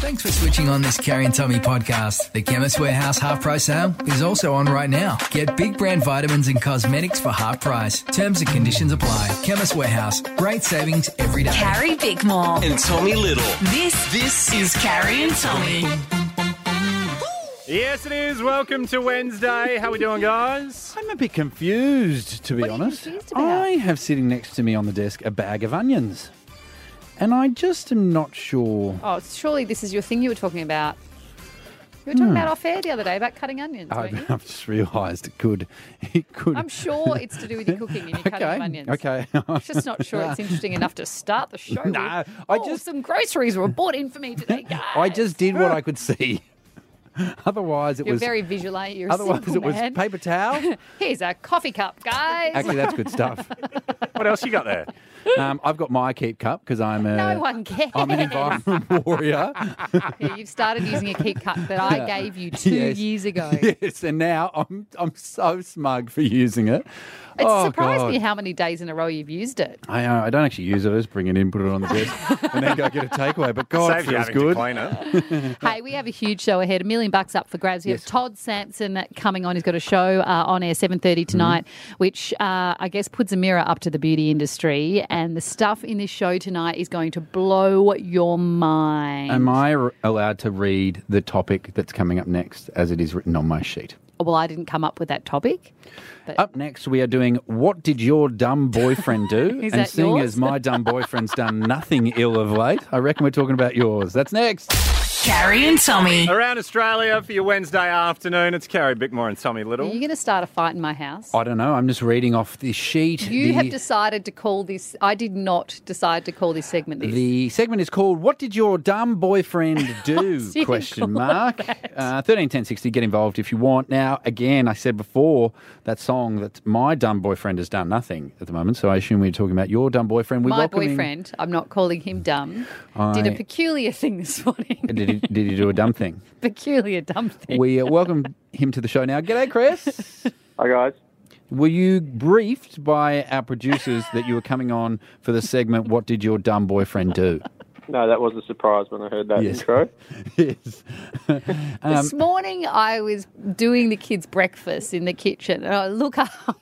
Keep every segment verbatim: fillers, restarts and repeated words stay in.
Thanks for switching on this Carrie and Tommy podcast. The Chemist Warehouse half price sale is also on right now. Get big brand vitamins and cosmetics for half price. Terms and conditions apply. Chemist Warehouse. Great savings every day. Carrie Bickmore. And Tommy Little. This, this is Carrie and Tommy. Yes, it is. Welcome to Wednesday. How we doing, guys? I'm a bit confused, to be What are you honest. confused about? I have sitting next to me on the desk a bag of onions. And I just am not sure. Oh, surely this is your thing you were talking about. You were talking about off air the other day about cutting onions, weren't you? I've, I've just realised it could. It could. I'm sure it's to do with your cooking and your cutting okay. of onions. Okay. I'm just not sure it's interesting enough to start the show Nah, with. I oh, just- some groceries were bought in for me today, guys. I just did what I could see. Otherwise, it You're was. very vigilant. You're a Otherwise, simple it was man. paper towel. Here's a coffee cup, guys. Actually, that's good stuff. What else you got there? Um, I've got my keep cup because I'm a. no one cares. I'm an environment warrior. Yeah, you've started using a keep cup that I gave you two Yes. years ago. Yes, and now I'm I'm so smug for using it. It oh, surprised God. me how many days in a row you've used it. I uh, I don't actually use it. I just bring it in, put it on the desk, and then go get a takeaway. But God, Save it you feels having good. to clean it. Hey, we have a huge show ahead. A million bucks up for grabs. We Yes. have Todd Sampson coming on. He's got a show uh, on air seven thirty tonight, Mm-hmm. which uh, I guess puts a mirror up to the beauty industry. And the stuff in this show tonight is going to blow your mind. Am I r- allowed to read the topic that's coming up next as it is written on my sheet? Well, I didn't come up with that topic. But Up next, we are doing What Did Your Dumb Boyfriend Do? Is and that seeing yours? as my dumb boyfriend's done nothing ill of late, I reckon we're talking about yours. That's next. Carrie and Tommy. Around Australia for your Wednesday afternoon, it's Carrie Bickmore and Tommy are Little. you going to start a fight in my house? I don't know. I'm just reading off the sheet. You the, have decided to call this. I did not decide to call this segment this. The segment is called "What Did Your Dumb Boyfriend Do?" What's you Question call mark. that? Uh, Thirteen ten sixty. Get involved if you want. Now, again, I said before that song that my dumb boyfriend has done nothing at the moment. So I assume we're talking about your dumb boyfriend. We my welcome him- boyfriend, I'm not calling him dumb, did a I- peculiar thing this morning. Did he, did he do a dumb thing? Peculiar dumb thing. We uh, welcome him to the show now. G'day, Chris. Hi, guys. Were you briefed by our producers that you were coming on for the segment "What Did Your Dumb Boyfriend Do?" No, that was a surprise when I heard that Yes. intro. Yes. Um, This morning I was doing the kids' breakfast in the kitchen and I look up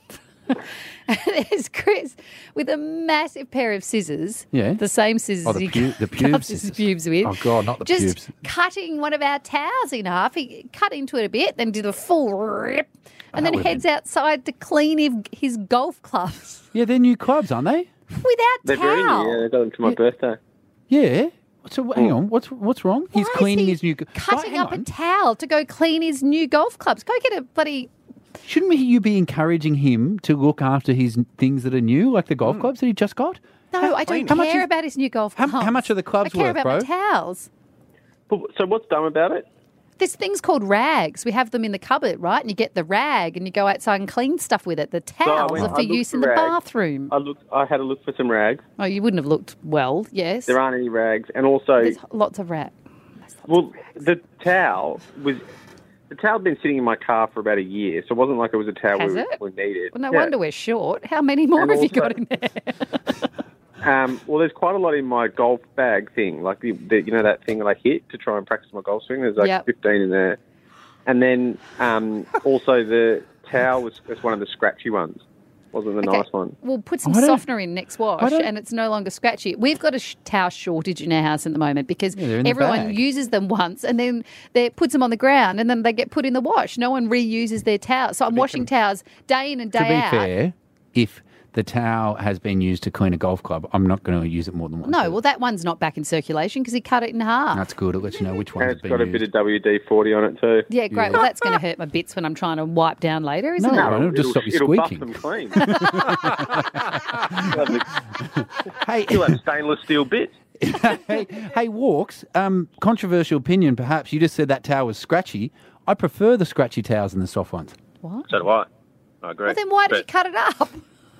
and there's Chris with a massive pair of scissors. Yeah. The same scissors Oh, the he pu- the cuts pubes his scissors. pubes with. Oh, God, not the just pubes. cutting one of our towels in half. He cut into it a bit, then did a full rip and That then would've heads been- outside to clean his, his golf clubs yeah, they're new clubs, aren't they? without They're very towel. new. Yeah, I got them for my birthday. Yeah. So hang on, what's what's wrong? He's Why is cleaning he his new. cutting Right, hang up on. a towel to go clean his new golf clubs. Go get a bloody. Shouldn't we, you be encouraging him to look after his things that are new, like the Hmm. golf clubs that he just got? No, I don't how much care is- about his new golf how- clubs. how much are the clubs I care worth, about bro? my towels. But- So what's dumb about it? There's things called rags. We have them in the cupboard, right? And you get the rag and you go outside and clean stuff with it. The towels went- are I for looked use for in the rags. bathroom. I looked. I had a look for some rags. Oh, you wouldn't have looked well, yes. There aren't any rags, and also, There's lots of rag. well, the towel was. The towel had been sitting in my car for about a year, so it wasn't like it was a towel Has we, it? we needed. Well, no Yeah. wonder we're short. How many more And have you also- got in there? Um, well, there's quite a lot in my golf bag thing, like the, the you know that thing that I hit to try and practice my golf swing. There's like Yep. fifteen in there, and then um, also the towel was, was one of the scratchy ones, wasn't the Okay. nice one. We'll put some I don't- softener in next wash I don't- and it's no longer scratchy. We've got a sh- towel shortage in our house at the moment because Yeah, they're in the everyone bag. uses them once and then they puts them on the ground and then they get put in the wash. No one reuses their towels. So I'm washing towels day in and day To be out. fair, if the towel has been used to clean a golf club, I'm not going to use it more than once. No, well, that one's not back in circulation because he cut it in half. That's good. It lets you know which And ones it's have got been a bit used. of W D forty on it too. Yeah, great. Well, that's going to hurt my bits when I'm trying to wipe down later, isn't No, it? it'll just stop you it'll buff squeaking. them clean. You'll have the- Hey, you'll have stainless steel bits. hey, hey, Walks. Um, controversial opinion, perhaps. You just said that towel was scratchy. I prefer the scratchy towels than the soft ones. What? So do I. I agree. Well, then why did But- you cut it up?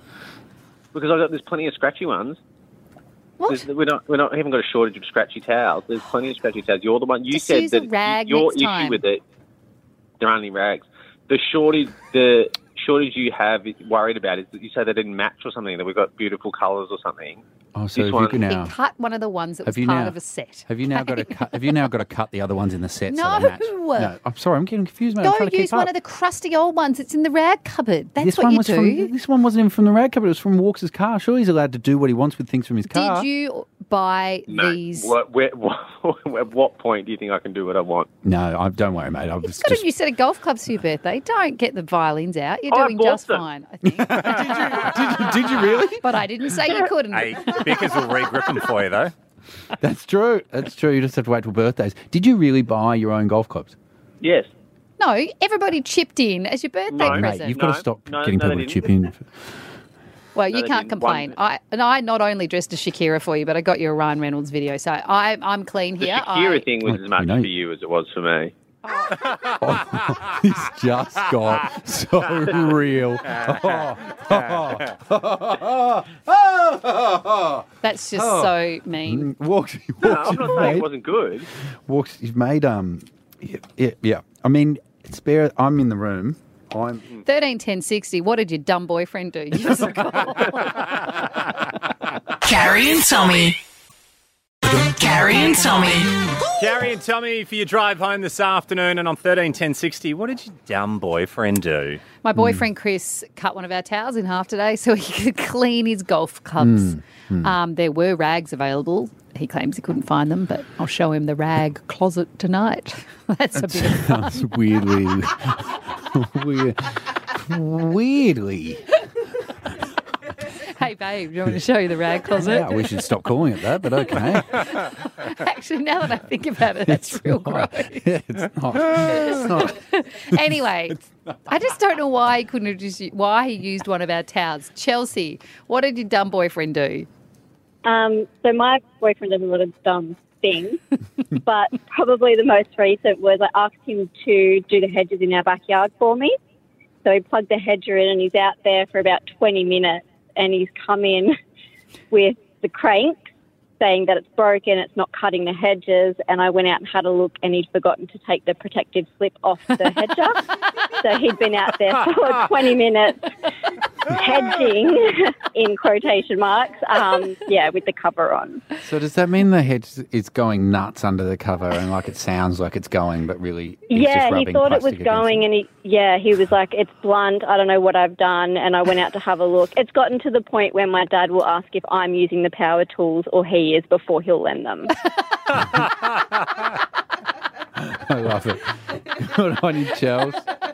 Because I got there's plenty of scratchy ones. What? There's, we're not we're not haven't got a shortage of scratchy towels. There's plenty of scratchy towels. You're the one you Just said use a that rag your next issue time. with it. There aren't any rags. The shortage the shortage you have worried about is that you say they didn't match or something. That we've got beautiful colours or something. Oh, so This have one. you He now? cut one of the ones that was Have you part now? of a set. Have you now got to cut? Have you now got to cut the other ones in the set so No. they match? No, I'm sorry, I'm getting confused, mate. I'm trying Don't to use keep one up. of the crusty old ones. It's in the rag cupboard. That's this what one you was do. from. This one wasn't even from the rag cupboard. It was from Walks' car. Sure, he's allowed to do what he wants with things from his car. Did you buy No. these? What, where, what, at what point do you think I can do what I want? No, I, don't worry, mate. I You've was got just. a new set of golf clubs for your birthday. Don't get the violins out. You're Oh, I doing bought just them. fine, I think. did, you, did you really? But I didn't say you couldn't. Hey, Bickers will re-grip them for you, though. That's true. That's true. You just have to wait till birthdays. Did you really buy your own golf clubs? Yes. No, everybody chipped in as your birthday No. Mate, present. you've got No, to stop no, getting no, people they to chip didn't. in. Well, No, you they can't didn't. complain. One- I and I not only dressed as Shakira for you, but I got you a Ryan Reynolds video, so I, I'm clean The here. Shakira I, thing was Oh, as much you know- for you as it was for me. He's just got so real. That's just Oh. so mean. Walks, he No, walks, I'm not he's saying it made, wasn't good. walks, he's made, um, yeah, yeah, yeah. I mean, spare, I'm in the room. I'm, Thirteen ten sixty. What did your dumb boyfriend do? Give us a call. Carrie and Tommy. Carrie and Tommy. Carrie and Tommy for your drive home this afternoon, and on thirteen ten sixty, what did your dumb boyfriend do? My boyfriend Chris cut one of our towels in half today so he could clean his golf clubs. Um, there were rags available. He claims he couldn't find them, but I'll show him the rag closet tonight. That's a bit of fun. sounds weirdly, weird, weirdly. Hey, babe, do you want me to show you the rag closet? Yeah, we should stop calling it that, but okay. Actually, now that I think about it, that's real gross. Yeah, it's not. It's not. Anyway, I just don't know why he couldn't have just why he used one of our towels. Chelsea, what did your dumb boyfriend do? Um, so my boyfriend does a lot of dumb things, but probably the most recent was I asked him to do the hedges in our backyard for me. So he plugged the hedger in and he's out there for about twenty minutes and he's come in with the crank saying that it's broken, it's not cutting the hedges, and I went out and had a look and he'd forgotten to take the protective slip off the hedger. So he'd been out there for twenty minutes hedging, in quotation marks, um, yeah, with the cover on. So does that mean the hedge is going nuts under the cover and like it sounds like it's going, but really he's just Yeah, he rubbing thought it was plastic going against and he, yeah, he was like, it's blunt, I don't know what I've done, and I went out to have a look. It's gotten to the point where my dad will ask if I'm using the power tools or he is before he'll lend them. I love it. Good on you, Chels.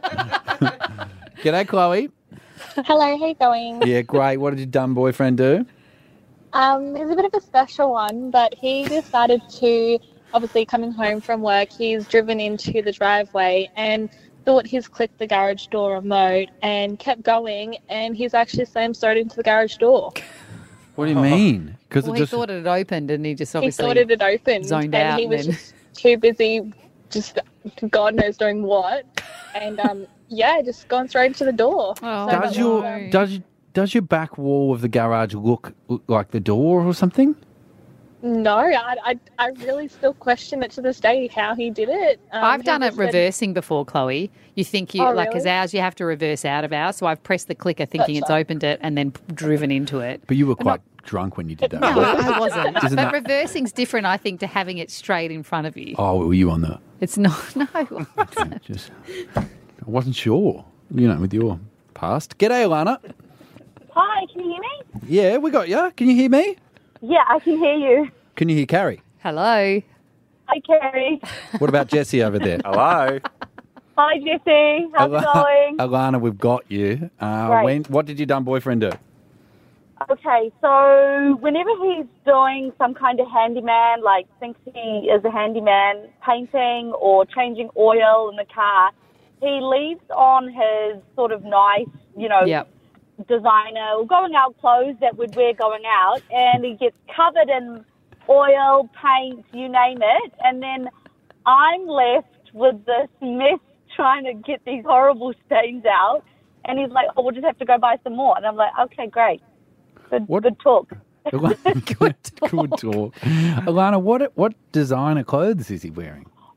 G'day, Chloe. Hello, how you going? Yeah, great. What did your dumb boyfriend do? Um, it was a bit of a special one, but he decided to, obviously coming home from work, he's driven into the driveway and thought he's clicked the garage door remote and kept going, and he's actually slammed straight into the garage door. What do you mean? Because Well, it he just thought it had opened and he just He obviously thought it had opened, zoned and out he was and then- just too busy, just God knows doing what, and um, yeah, just gone straight into the door. Oh, So does that your was- does does your back wall of the garage look, look like the door or something? No, I, I, I really still question it to this day how he did it. Um, I've he done it just said- reversing before, Chloe. You think you, Oh, like, as really? ours, you have to reverse out of ours. So I've pressed the clicker thinking it's Gotcha. opened it and then p- driven into it. But you were quite drunk when you did that. No, right? I wasn't. Isn't but that- reversing's different, I think, to having it straight in front of you. Oh, were you on the? It's not, no. Just, I wasn't sure. You know, with your past. G'day, Alana. Hi, can you hear me? Yeah, we got you. Can you hear me? Yeah, I can hear you. Can you hear Carrie? Hello. Hi, Carrie. What about Jesse over there? Hello. Hi, Jesse. How's it going? Alana, we've got you. Uh, Great. when, what did your dumb boyfriend do? Okay, so whenever he's doing some kind of handyman, like thinks he is a handyman, painting or changing oil in the car, he leaves on his sort of nice, you know, Yep. designer or going out clothes that we'd wear going out, and he gets covered in oil, paint, you name it, and then I'm left with this mess trying to get these horrible stains out, and he's like, oh, we'll just have to go buy some more. And I'm like, okay, great. Good, What- good talk. good, good talk. Alana, what what designer clothes is he wearing? Oh,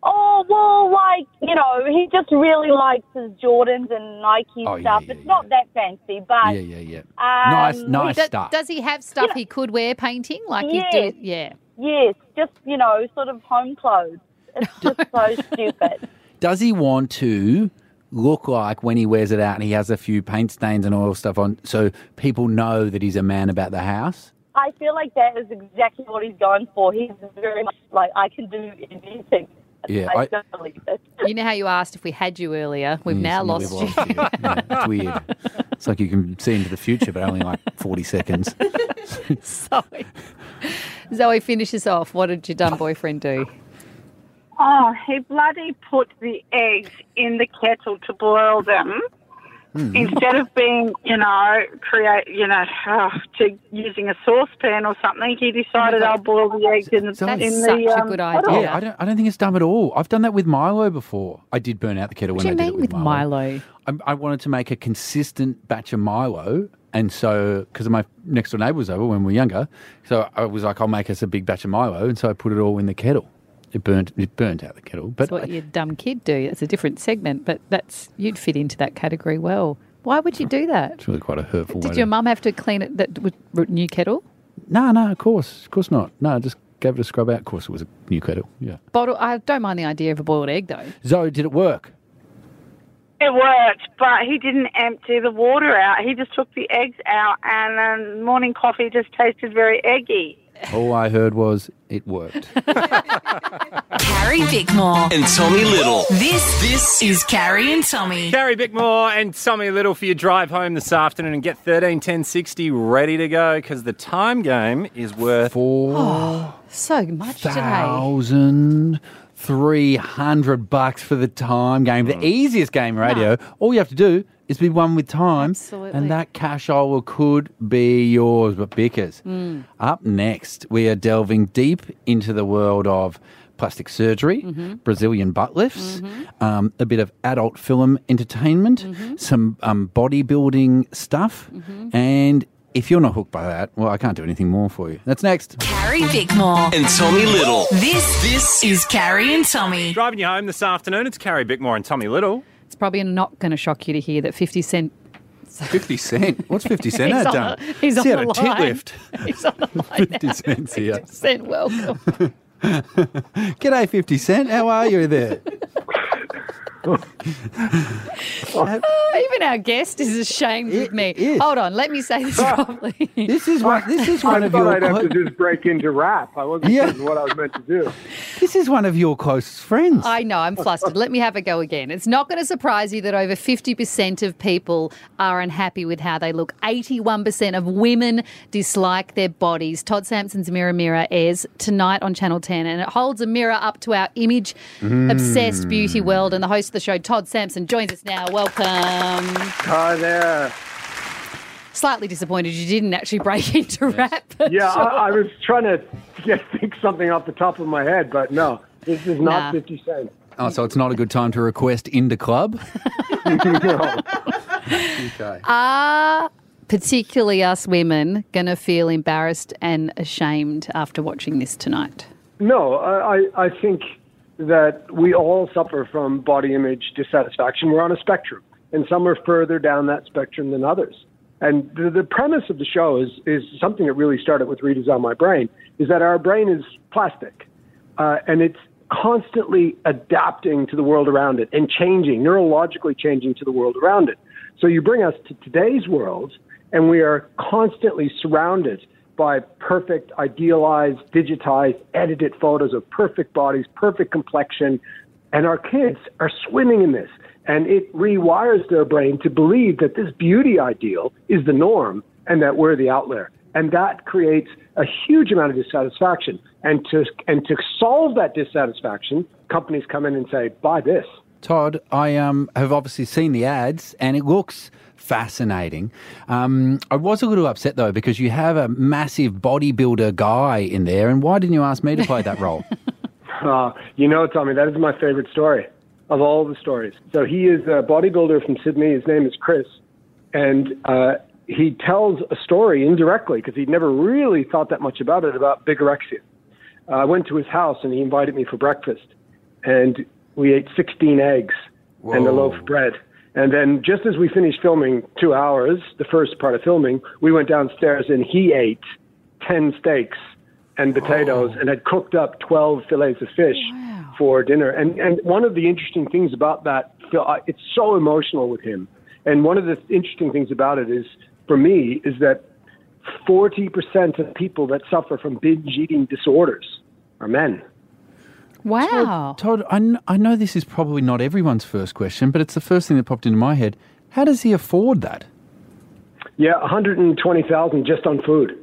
well, like, you know, he just really likes his Jordans and Nike Oh, yeah, stuff. yeah, it's not that fancy, but... Yeah, yeah, yeah. Um, nice, nice Do- stuff. Does he have stuff he could wear painting? Like Yes. he's do, yeah. Yes, just, you know, sort of home clothes. It's just so stupid. Does he want to look like when he wears it out and he has a few paint stains and oil stuff on so people know that he's a man about the house? I feel like that is exactly what he's going for. He's very much like, I can do anything. Yeah, I, I- don't believe it. You know how you asked if we had you earlier? We've Yes, now yeah, lost we've you. you. Yeah, it's weird. It's like you can see into the future, but only like forty seconds. Zoe. Zoe, finish us off. What did your dumb boyfriend do? Oh, he bloody put the eggs in the kettle to boil them. Instead of being, you know, create, you know, oh, to using a saucepan or something, he decided I'll boil the eggs in the That's in such the. a um, good kettle. idea. Yeah, I don't. I don't think it's dumb at all. I've done that with Milo before. I did burn out the kettle What when do I you did mean it with with Milo? I, I wanted to make a consistent batch of Milo, and so because my next door neighbour was over when we were younger, so I was like, I'll make us a big batch of Milo, and so I put it all in the kettle. It burnt. It burnt out the kettle. But That's what your dumb kid do. It's a different segment, but that's you'd fit into that category well. Why would you do that? it's really quite a hurtful way. Did to- your mum have to clean it that with with new kettle? No, no, of course, of course not. No, I just gave it a scrub out. Of course, it was a new kettle. Yeah. Bottle. I don't mind the idea of a boiled egg though. Zoe, did it work? It worked, but he didn't empty the water out. He just took the eggs out, and um, morning coffee just tasted very eggy. All I heard was it worked. Carrie Bickmore. And Tommy Little. This, this is Carrie and Tommy. Carrie Bickmore and Tommy Little for your drive home this afternoon, and get thirteen ten sixty ready to go because the time game is worth Four So much today. thousand three hundred bucks for the time game. The easiest game in radio. All you have to do is be one with time, Absolutely. and that cash hole could be yours. But Bickers, Mm. up next, we are delving deep into the world of plastic surgery, Mm-hmm. Brazilian butt lifts, um, a bit of adult film entertainment, Mm-hmm. some um, bodybuilding stuff, and if you're not hooked by that, well, I can't do anything more for you. That's next. Carrie Bickmore. And Tommy Little. This, this is Carrie and Tommy. driving you home this afternoon. It's Carrie Bickmore and Tommy Little. It's probably not going to shock you to hear that fifty Cent. fifty cent? What's fifty cent He's had on done? the- he's on He had the a tit line. lift. He's on the line. fifty cents here. fifty Cent, welcome. G'day, fifty cent. How are you there? Even our guest is ashamed with me. yes. Hold on, let me say this properly. This is one. This is one I of thought your. I'd have to clo- just break into rap. I wasn't Yeah. certain what I was meant to do. This is one of your closest friends. I know, I'm flustered. Let me have a go again. It's not going to surprise you that over fifty percent of people are unhappy with how they look. eighty-one percent of women dislike their bodies. Todd Sampson's Mirror Mirror airs tonight on Channel ten, and it holds a mirror up to our image-obsessed beauty world. And the host of the show, Todd Sampson, joins us now. Welcome. Hi there. Slightly disappointed you didn't actually break into rap. but Yeah, sure. I, I was trying to get, think something off the top of my head, but no, this is Nah. not fifty cents. Oh, so it's not a good time to request into club. No. Okay. Are particularly us women going to feel embarrassed and ashamed after watching this tonight? No, I, I I think that we all suffer from body image dissatisfaction. We're on a spectrum, and some are further down that spectrum than others. And the, the premise of the show is, is something that really started with Redesign My Brain, is that our brain is plastic, uh, and it's constantly adapting to the world around it and changing, neurologically changing to the world around it. So you bring us to today's world, and we are constantly surrounded by perfect, idealized, digitized, edited photos of perfect bodies, perfect complexion, and our kids are swimming in this. And it rewires their brain to believe that this beauty ideal is the norm and that we're the outlier. And that creates a huge amount of dissatisfaction. And to and to solve that dissatisfaction, companies come in and say, buy this. Todd, I um, have obviously seen the ads, and it looks fascinating. Um, I was a little upset, though, because you have a massive bodybuilder guy in there, and why didn't you ask me to play that role? Uh, you know, Tommy, that is my favorite story of all the stories. So he is a bodybuilder from Sydney. His name is Chris. And uh, he tells a story indirectly, because he'd never really thought that much about it, about bigorexia. Uh, I went to his house, and he invited me for breakfast. And we ate sixteen eggs and a loaf of bread. And then just as we finished filming two hours, the first part of filming, we went downstairs and he ate ten steaks and potatoes oh. and had cooked up twelve fillets of fish wow. for dinner. And and one of the interesting things about that, it's so emotional with him. And one of the interesting things about it is, for me, is that forty percent of people that suffer from binge eating disorders are men. Wow. Todd, Todd I, kn- I know this is probably not everyone's first question, but it's the first thing that popped into my head. How does he afford that? Yeah, one hundred twenty thousand dollars just on food.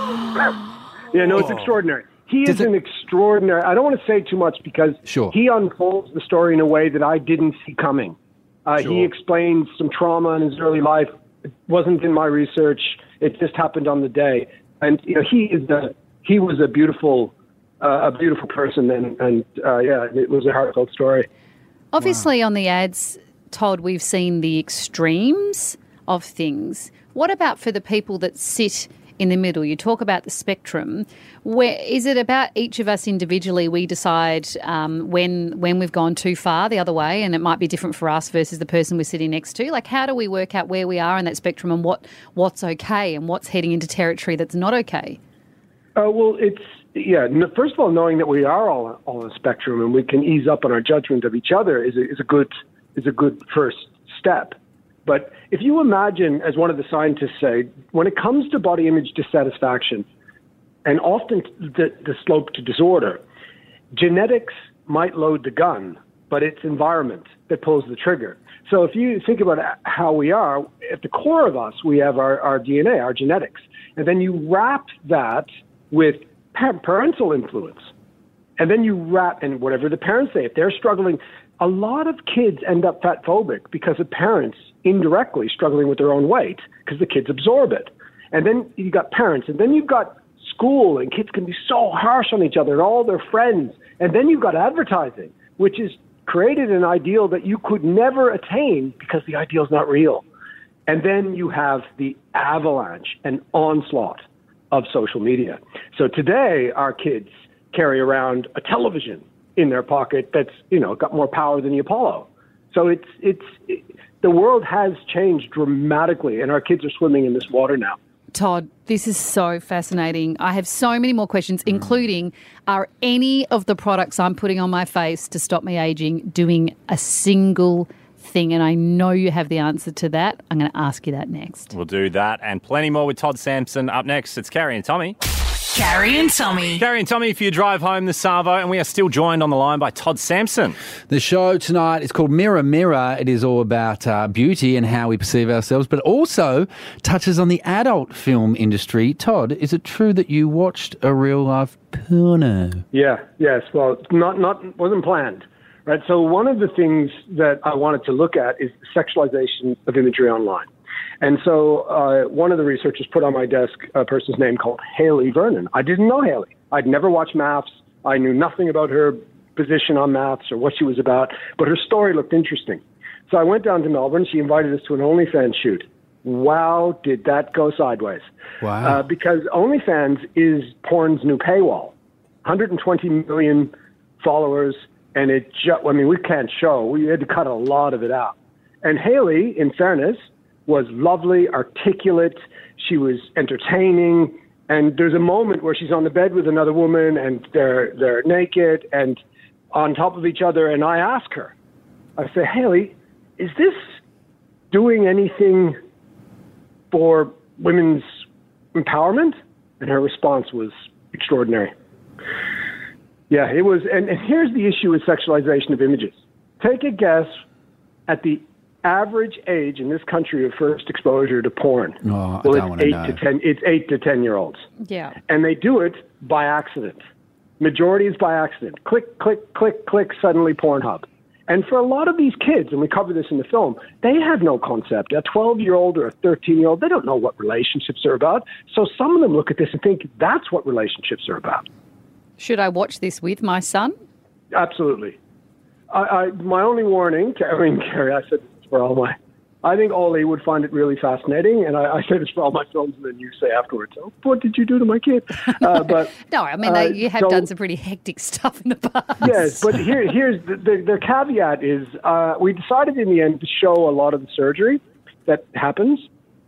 Yeah, no, it's extraordinary. He Does is it- an extraordinary... I don't want to say too much because Sure. he unfolds the story in a way that I didn't see coming. Uh, Sure. He explains some trauma in his early life. It wasn't in my research. It just happened on the day. And you know, he is a, he was a beautiful... Uh, a beautiful person, and, and uh, yeah, it was a heartfelt story. Obviously, on the ads, Todd, we've seen the extremes of things. What about for the people that sit in the middle? You talk about the spectrum. Where is it about each of us individually? We decide um, when when we've gone too far the other way, and it might be different for us versus the person we're sitting next to. Like, how do we work out where we are in that spectrum and what what's okay and what's heading into territory that's not okay? Uh, well, it's yeah. n- First of all, knowing that we are all all on a spectrum and we can ease up on our judgment of each other is a, is a good is a good first step. But if you imagine, as one of the scientists say, when it comes to body image dissatisfaction, and often the, the slope to disorder, genetics might load the gun, but it's environment that pulls the trigger. So if you think about how we are, at the core of us, we have our, our D N A, our genetics. And then you wrap that with pa- parental influence. And then you wrap, and whatever the parents say, if they're struggling, a lot of kids end up fat phobic because of parents indirectly struggling with their own weight because the kids absorb it. And then you got parents, and then you've got school, and kids can be so harsh on each other and all their friends. And then you've got advertising, which has created an ideal that you could never attain because the ideal is not real. And then you have the avalanche and onslaught of social media. So today, our kids carry around a television in their pocket that's, you know, got more power than the Apollo. So it's it's it, the world has changed dramatically, and our kids are swimming in this water now. Todd, this is so fascinating. I have so many more questions, including, are any of the products I'm putting on my face to stop me aging doing a single thing? And I know you have the answer to that. I'm going to ask you that next. We'll do that and plenty more with Todd Sampson. Up next, it's Carrie and Tommy. Carrie and Tommy. Carrie and Tommy for your drive home this Savo, and we are still joined on the line by Todd Sampson. The show tonight is called Mirror Mirror. It is all about uh, beauty and how we perceive ourselves, but also touches on the adult film industry. Todd, is it true that you watched a real-life porno? Yeah, yes. Well, not not wasn't planned, right? So one of the things that I wanted to look at is sexualization of imagery online. And so uh, one of the researchers put on my desk a person's name called Haley Vernon. I didn't know Haley. I'd never watched Maths. I knew nothing about her position on Maths or what she was about, but her story looked interesting. So I went down to Melbourne. She invited us to an OnlyFans shoot. Wow, did that go sideways. Wow. Uh, because OnlyFans is porn's new paywall. one hundred twenty million followers, and it just, I mean, we can't show. We had to cut a lot of it out. And Haley, in fairness, was lovely, articulate, she was entertaining, and there's a moment where she's on the bed with another woman and they're they're naked and on top of each other, and I ask her, I say, Haley, is this doing anything for women's empowerment? And her response was extraordinary. Yeah, it was, and, and here's the issue with sexualization of images. Take a guess at the average age in this country of first exposure to porn. Oh, well, I don't it's eight wanna to know. ten. It's eight to ten year olds, Yeah. and they do it by accident. Majority is by accident. Click, click, click, click. Suddenly, Pornhub. And for a lot of these kids, and we cover this in the film, they have no concept. A twelve year old or a thirteen year old, they don't know what relationships are about. So some of them look at this and think that's what relationships are about. Should I watch this with my son? Absolutely. I, I, my only warning, I mean, Carrie, I said this for all my I think Ollie would find it really fascinating, and I, I say this for all my films, and then you say afterwards, "Oh, what did you do to my kid?" Uh, but no, I mean uh, they, you have so, done some pretty hectic stuff in the past. Yes, but here, here's the, the, the caveat is uh, we decided in the end to show a lot of the surgery that happens,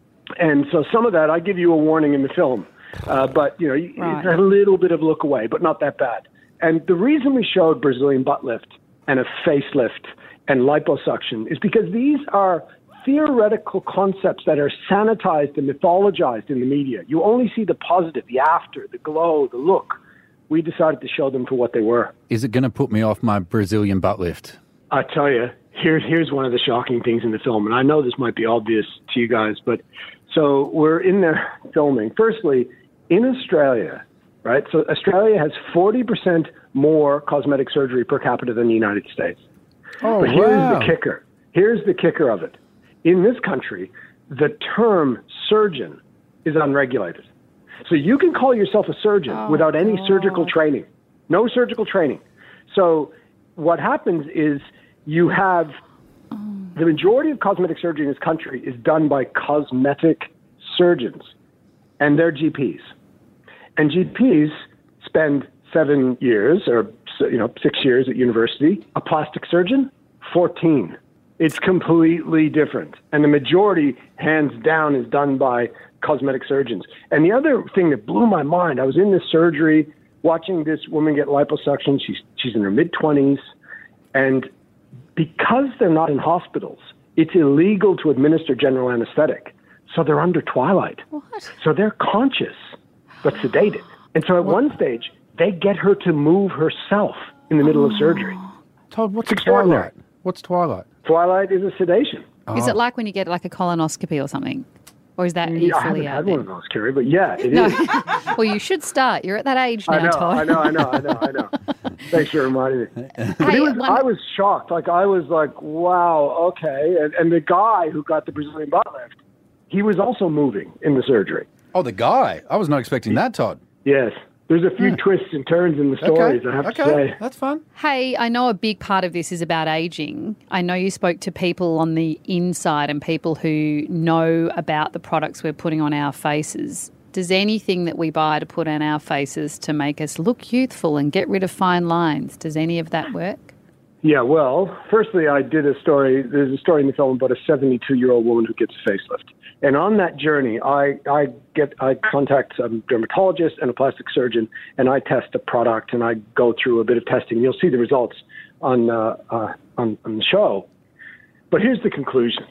and so some of that I give you a warning in the film, uh, but you know right. it's a little bit of look away, but not that bad. And the reason we showed Brazilian butt lift and a facelift and liposuction is because these are theoretical concepts that are sanitized and mythologized in the media. You only see the positive, the after, the glow, the look. We decided to show them for what they were. Is it going to put me off my Brazilian butt lift? I tell you, here's here's one of the shocking things in the film, and I know this might be obvious to you guys, but so we're in there filming. Firstly, in Australia, right? So Australia has forty percent more cosmetic surgery per capita than the United States. Oh, but here's wow. the kicker. Here's the kicker of it. In this country, the term surgeon is unregulated. So you can call yourself a surgeon oh, without any God. surgical training. No surgical training. So what happens is you have oh. the majority of cosmetic surgery in this country is done by cosmetic surgeons and their G Ps. And G Ps spend seven years or you know six years at university. A plastic surgeon, fourteen. It's completely different. And the majority, hands down, is done by cosmetic surgeons. And the other thing that blew my mind, I was in this surgery watching this woman get liposuction. She's, she's in her mid-twenties. And because they're not in hospitals, it's illegal to administer general anesthetic. So they're under twilight. What? So they're conscious, but sedated. And so at what? one stage, they get her to move herself in the middle oh. of surgery. Todd, what's It's twilight? What's twilight? Twilight is a sedation. Oh. Is it like when you get like a colonoscopy or something? Or is that Yeah, you I fully haven't out had there? one of those, Kerry, but yeah, it No. is. Well, you should start. You're at that age now, I know, Todd. I know, I know, I know, I know. Thanks for reminding me. But Hey, it was, one- I was shocked. Like, I was like, wow, okay. And, and the guy who got the Brazilian butt lift, he was also moving in the surgery. Oh, the guy. I was not expecting that, Todd. Yes. There's a few yeah. twists and turns in the stories, okay. I have okay. to say. That's fun. Hey, I know a big part of this is about aging. I know you spoke to people on the inside and people who know about the products we're putting on our faces. Does anything that we buy to put on our faces to make us look youthful and get rid of fine lines, does any of that work? Yeah, well, firstly, I did a story. There's a story in the film about a seventy-two-year-old woman who gets a facelift. And on that journey, I, I get I contact a dermatologist and a plastic surgeon, and I test a product, and I go through a bit of testing. You'll see the results on uh, uh, on, on the show. But here's the conclusion.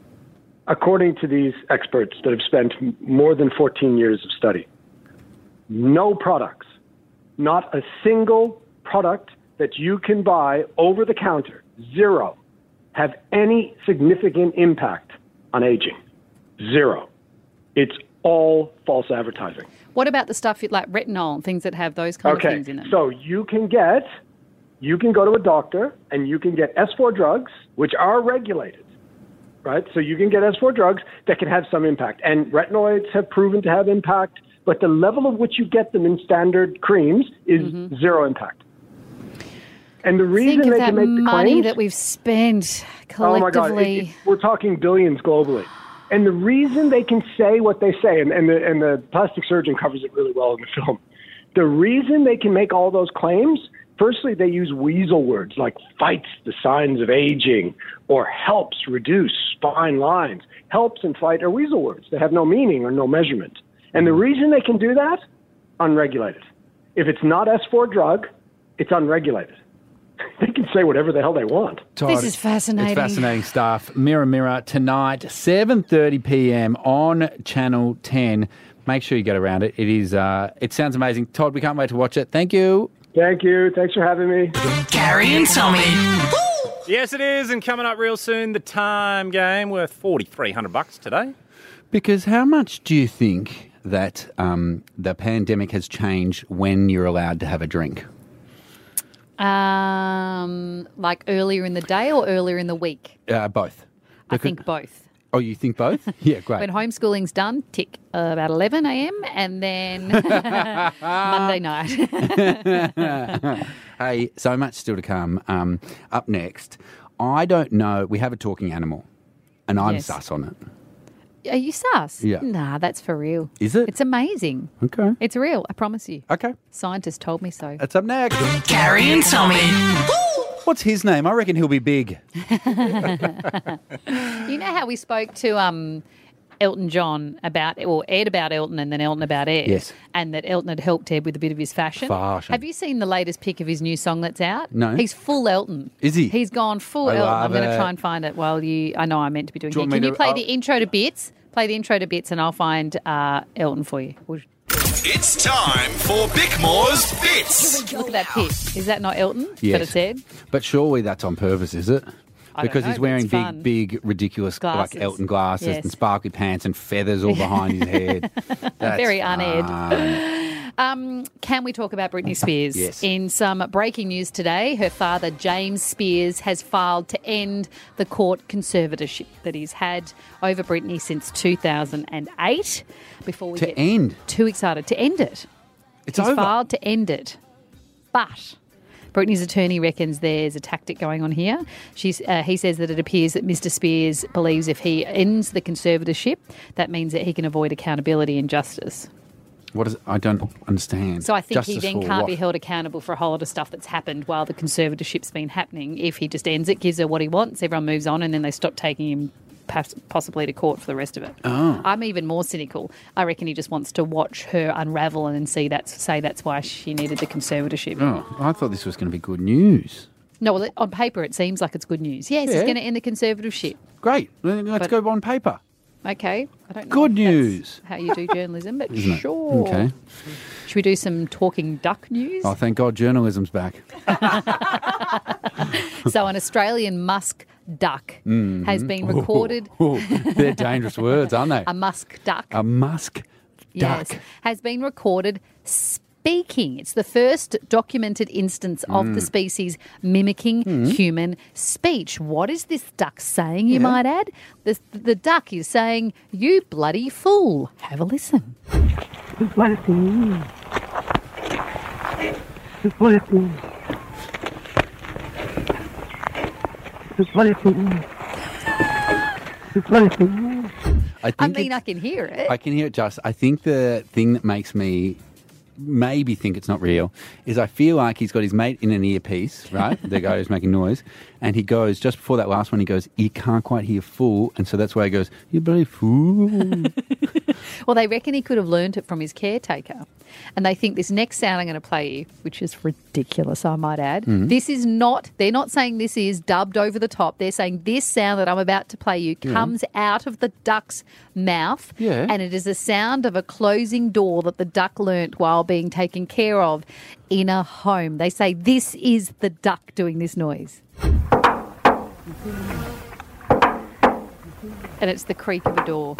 According to these experts that have spent more than fourteen years of study, no products, not a single product that you can buy over the counter, zero, have any significant impact on aging. Zero. It's all false advertising. What about the stuff like retinol and things that have those kind okay. of things in them? So you can get, you can go to a doctor and you can get S four drugs, which are regulated, right? So you can get S four drugs that can have some impact. And retinoids have proven to have impact, but the level of which you get them in standard creams is mm-hmm. zero impact. And the reason Think of they that can make the money claims, that we've spent collectively. Oh my God, it, it, we're talking billions globally. And the reason they can say what they say, and, and, the, and the plastic surgeon covers it really well in the film, the reason they can make all those claims, firstly, they use weasel words like fights the signs of aging or helps reduce fine lines. Helps and fight are weasel words. They have no meaning or no measurement. And the reason they can do that, unregulated. If it's not S four drug, it's unregulated. They can say whatever the hell they want. Todd, this is fascinating. It's fascinating stuff. Mirror Mirror tonight, seven thirty p.m. on Channel ten. Make sure you get around it. It is. Uh, it sounds amazing. Todd, we can't wait to watch it. Thank you. Thank you. Thanks for having me. Gary and Tommy. Yes, it is. And coming up real soon, the Time Game worth forty-three hundred bucks today. Because how much do you think that um, the pandemic has changed when you're allowed to have a drink? Um, like earlier in the day or earlier in the week? Uh, both. I think both. Oh, you think both? Yeah, great. When homeschooling's done, tick, uh, about eleven a.m. and then Monday night. Hey, so much still to come. Um, up next, I don't know. We have a talking animal. and I'm Yes. sus on it. Are you sus? Yeah. Nah, that's for real. Is it? It's amazing. Okay. It's real, I promise you. Okay. Scientists told me so. That's up next. Carrie and Tommy. What's his name? I reckon he'll be big. You know how we spoke to um, Elton John about, or Ed about Elton and then Elton about Ed? Yes. And that Elton had helped Ed with a bit of his fashion. Fashion. Have you seen the latest pic of his new song that's out? No. He's full Elton. Is he? He's gone full I Elton. I'm love going to it. try and find it while you, I know I'm meant to be doing Do you it. want me Can you to- play I'll- the intro to Bits? Play the intro to Bits and I'll find uh, Elton for you. We'll- It's time for Bickmore's Bits. Look at that pic. Is that not Elton? Yes. But it's Ed? But surely that's on purpose, is it? I don't Because know, he's but wearing it's big, fun. big, ridiculous, Glasses. like Elton glasses Yes. and sparkly pants and feathers all behind his head. That's Very un-Ed. fun. Um, can we talk about Britney Spears? Yes. In some breaking news today, her father, James Spears, has filed to end the court conservatorship that he's had over Britney since two thousand eight. Before we To get end? too excited, to end it. It's he's over. filed to end it. But Britney's attorney reckons there's a tactic going on here. She's, uh, he says that it appears that Mister Spears believes if he ends the conservatorship, that means that he can avoid accountability and justice. What is? I don't understand. So I think he Justice then for can't what? be held accountable for a whole lot of stuff that's happened while the conservatorship's been happening. If he just ends it, gives her what he wants, everyone moves on, and then they stop taking him perhaps possibly to court for the rest of it. Oh. I'm even more cynical. I reckon he just wants to watch her unravel and then see that's say that's why she needed the conservatorship. Oh, I thought this was going to be good news. No, well, on paper it seems like it's good news. Yes, Yeah. he's going to end the conservatorship. Great. Then Let's But- go on paper. Okay, I don't know. Good if that's news. how you do journalism, but Isn't it? sure. Okay. Should we do some talking duck news? Oh, thank God journalism's back. So an Australian musk duck Mm. has been recorded. Ooh, they're dangerous words, aren't they? A musk duck. A musk duck. Yes, has been recorded speaking. It's the first documented instance of the Mm. species mimicking Mm. human speech. What is this duck saying, you Yeah. might add? The, the duck is saying, "You bloody fool." Have a listen. What it means. What it means. What it means. What it means. I, think I mean, it's- I can hear it. I can hear it, just. I think the thing that makes me maybe think it's not real is I feel like he's got his mate in an earpiece, right? The guy who's making noise. And he goes, just before that last one, he goes, "You can't quite hear fool." And so that's why he goes, "You bloody fool." Well, they reckon he could have learnt it from his caretaker. And they think this next sound I'm going to play you, which is ridiculous, I might add. Mhm. This is not, they're not saying this is dubbed over the top. They're saying this sound that I'm about to play you Yeah. comes out of the duck's mouth. Yeah. And it is a sound of a closing door that the duck learnt while being taken care of in a home. They say this is the duck doing this noise. And it's the creak of a door.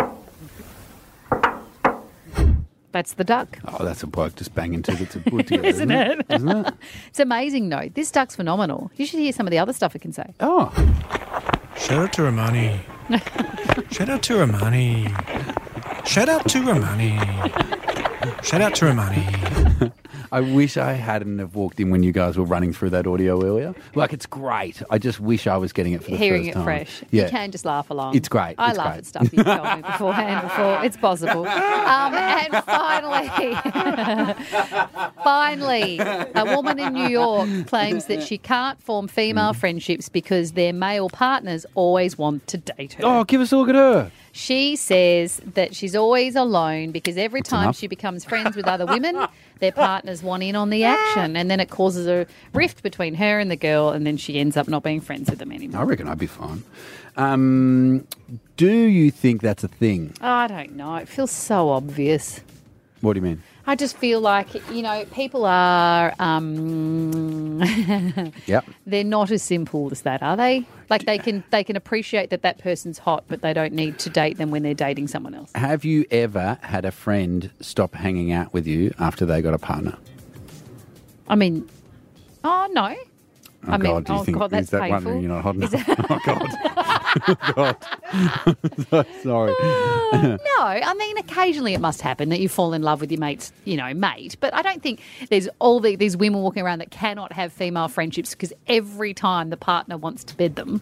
That's the duck. Oh, that's a bloke just banging to the wood together, Isn't it? Isn't it? It's amazing, though. This duck's phenomenal. You should hear some of the other stuff it can say. Oh. Shout out to Romani. Shout out to Romani. Shout out to Romani. Shout out to Romani. I wish I hadn't have walked in when you guys were running through that audio earlier. Like, it's great. I just wish I was getting it for the Hearing first it time. fresh. Yeah. You can just laugh along. It's great. I It's laugh great. at stuff you've told me beforehand before. It's possible. Um, and finally, finally, a woman in New York claims that she can't form female friendships because their male partners always want to date her. Oh, give us a look at her. She says that she's always alone because every time enough. she becomes friends with other women, their partners want in on the action. And then it causes a rift between her and the girl, and then she ends up not being friends with them anymore. I reckon I'd be fine. Um, do you think that's a thing? I don't know. It feels so obvious. What do you mean? I just feel like, you know, people are, um, Yep. they're not as simple as that, are they? Like they can they can appreciate that that person's hot, but they don't need to date them when they're dating someone else. Have you ever had a friend stop hanging out with you after they got a partner? I mean, oh, no. Oh, I mean, God, do you oh, think, God, that's is that painful. one you're not hot Is enough? that- Oh, God. Oh, God. Sorry. No, I mean, occasionally it must happen that you fall in love with your mate's, you know, mate. But I don't think there's all the, these women walking around that cannot have female friendships because every time the partner wants to bed them.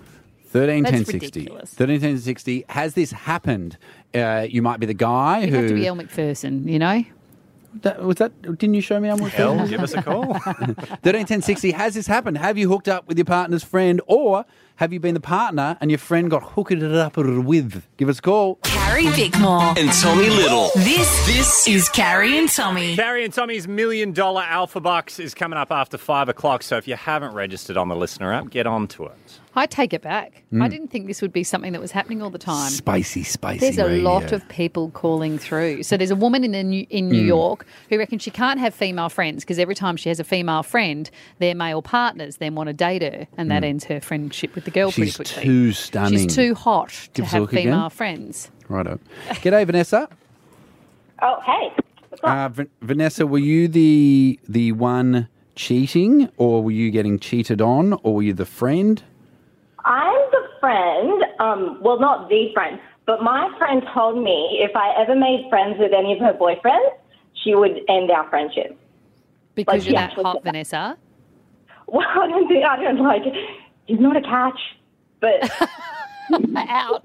thirteen ten That's sixty. ridiculous. thirteen ten sixty. Has this happened? Uh, you might be the guy You'd who. have to be Elle Macpherson, you know? That, was that? Didn't you show me Elle Macpherson? Elle, give us a call. thirteen ten sixty. Has this happened? Have you hooked up with your partner's friend, or have you been the partner and your friend got hooked it up with? Give us a call. Carrie Bickmore. And Tommy Little. This, this is Carrie and Tommy. Carrie and Tommy's Million Dollar Alpha Bucks is coming up after five o'clock, so if you haven't registered on the listener app, get on to it. I take it back. Mm. I didn't think this would be something that was happening all the time. Spicy, spicy. There's a radio. lot of people calling through. So there's a woman in the New, in New Mm. York who reckons she can't have female friends because every time she has a female friend, their male partners then want to date her, and that Mm. ends her friendship with the girl She's pretty quickly. too stunning. She's too hot to Give us a have look again. female friends. Righto. G'day, Vanessa. Oh, hey. Uh, V- Vanessa, were you the the one cheating, or were you getting cheated on, or were you the friend? I'm the friend, um, well, not the friend, but my friend told me if I ever made friends with any of her boyfriends, she would end our friendship. Because Like, you're she that actually hot, said that. Vanessa. Well, I don't think, I don't like, he's not a catch, but ouch.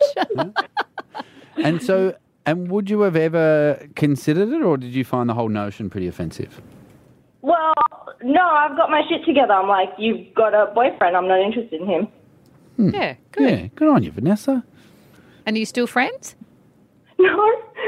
And so, and would you have ever considered it, or did you find the whole notion pretty offensive? well, no, I've got my shit together. I'm like, you've got a boyfriend. I'm not interested in him. Yeah, good. Yeah, good on you, Vanessa. And are you still friends? No.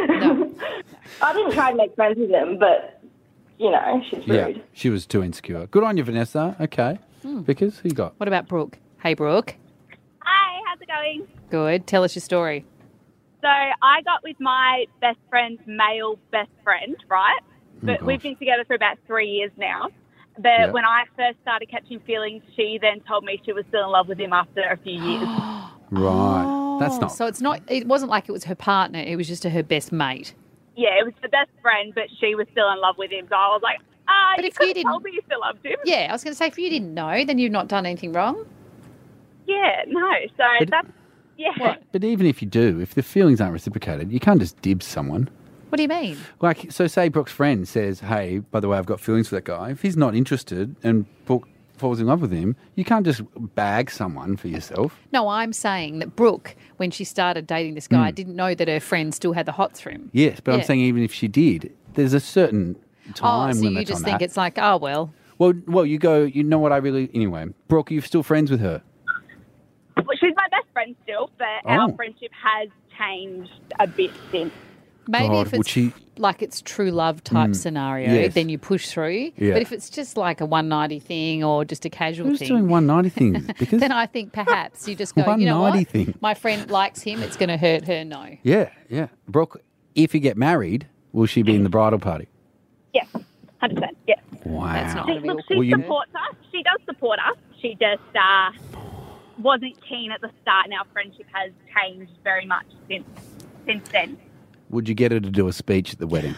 I didn't try to make friends with him, but, you know, she's rude. Yeah, she was too insecure. Good on you, Vanessa. Okay. Hmm. Vickers, who you got? What about Brooke? Hey, Brooke. Hi, how's it going? Good. Tell us your story. So I got with my best friend's male best friend, right? But we've been together for about three years now. But Yeah. when I first started catching feelings, she then told me she was still in love with him after a few years. Right. That's not. So it's not. It wasn't like it was her partner. It was just her best mate. Yeah, it was her best friend, but she was still in love with him. So I was like, ah, But you if you could have didn't- told me you still loved him. Yeah, I was going to say if you didn't know, then you've not done anything wrong. Yeah, no. So that's, yeah. But even if you do, if the feelings aren't reciprocated, you can't just dibs someone. What do you mean? Like, so say Brooke's friend says, hey, by the way, I've got feelings for that guy. If he's not interested and Brooke falls in love with him, you can't just bag someone for yourself. No, I'm saying that Brooke, when she started dating this guy, Mm. didn't know that her friend still had the hots for him. Yes, but I'm Yeah. saying even if she did, there's a certain time oh, so limit you just on think that. it's like, oh, well. Well, well, you go, you know what I really, anyway, Brooke, you're still friends with her. Well, she's my best friend still, but Oh. our friendship has changed a bit since. Maybe God, if would it's she- like it's true love type Mm, scenario, yes. then you push through. Yeah. But if it's just like a one-nighty thing or just a casual Who's thing, doing one ninety things? Because then I think perhaps you just go, you know one-nighty what? thing. My friend likes him. It's going to hurt her. No. yeah, yeah. Brooke, if you get married, will she be in the bridal party? Yes, one hundred percent, yes. Wow. That's not She, going to be look, she awkward. Will you- supports us. She does support us. She just uh, wasn't keen at the start, and our friendship has changed very much since since then. Would you get her to do a speech at the wedding?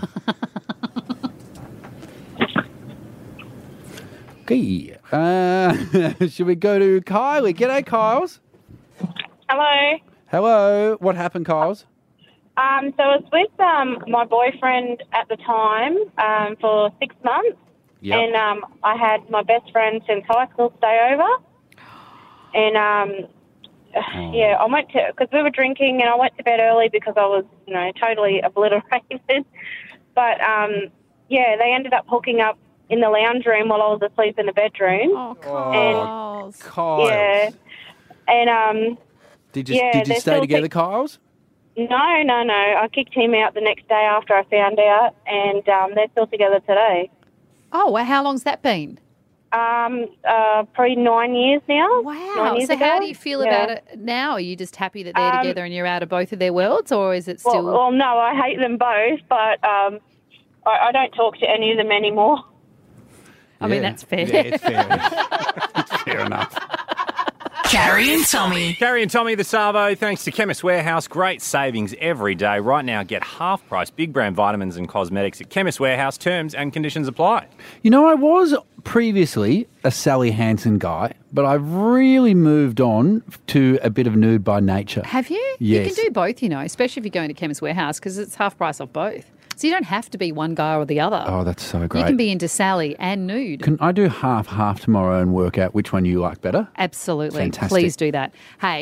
Okay. Uh, should we go to Kylie? G'day, Kyles. Hello. Hello. What happened, Kyles? Um, so I was with um, my boyfriend at the time um, for six months, Yep. and um, I had my best friend since high school stay over, and um, Oh. yeah, I went to because we were drinking, and I went to bed early because I was, you know, totally obliterated. But um, yeah, they ended up hooking up in the lounge room while I was asleep in the bedroom. Oh, Kyles. Kyles. Yeah, and um, Did you, yeah, did you they're stay still together, think- Kyles? No, no, no. I kicked him out the next day after I found out, and um, they're still together today. Oh, well, how long's that been? Um, uh, probably nine years now. Wow. Nine years So ago. how do you feel Yeah. about it now? Are you just happy that they're Um, together and you're out of both of their worlds, or is it Well, still... well, no, I hate them both, but um, I, I don't talk to any of them anymore. I mean, that's fair. Yeah, it's fair. It's fair enough. Carrie and Tommy. Carrie and Tommy the Savo, thanks to Chemist Warehouse. Great savings every day. Right now, get half price big brand vitamins and cosmetics at Chemist Warehouse. Terms and conditions apply. You know, I was previously a Sally Hansen guy, but I've really moved on to a bit of nude by nature. Have you? Yes. You can do both, you know, especially if you're going to Chemist Warehouse because it's half price off both. So you don't have to be one guy or the other. Oh, that's so great. You can be into Sally and nude. Can I do half half tomorrow and work out which one you like better? Absolutely. Fantastic. Please do that. Hey,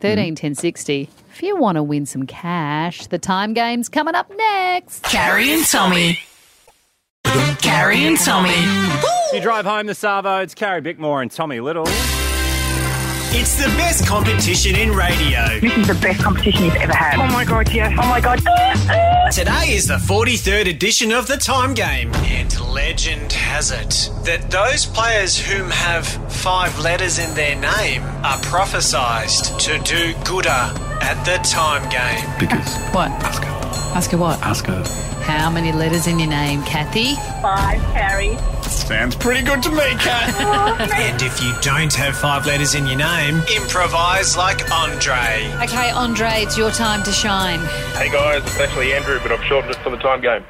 thirteen ten sixty. If you want to win some cash, the time game's coming up next. Carrie and Tommy. Carrie and Tommy. If you drive home the Savo, it's Carrie Bickmore and Tommy Little. It's the best competition in radio. This is the best competition you've ever had. Oh my God, yeah. Oh my God. Today is the forty-third edition of the Time Game, and legend has it that those players whom have five letters in their name are prophesized to do gooder at the Time Game. Because What? Ask her. Ask her what? Ask her. How many letters in your name, Kathy? Five, Carrie. Sounds pretty good to me, Kat. And if you don't have five letters in your name, improvise like Andre. Okay, Andre, it's your time to shine. Hey guys, it's actually Andrew, but I've shortened it for the time game.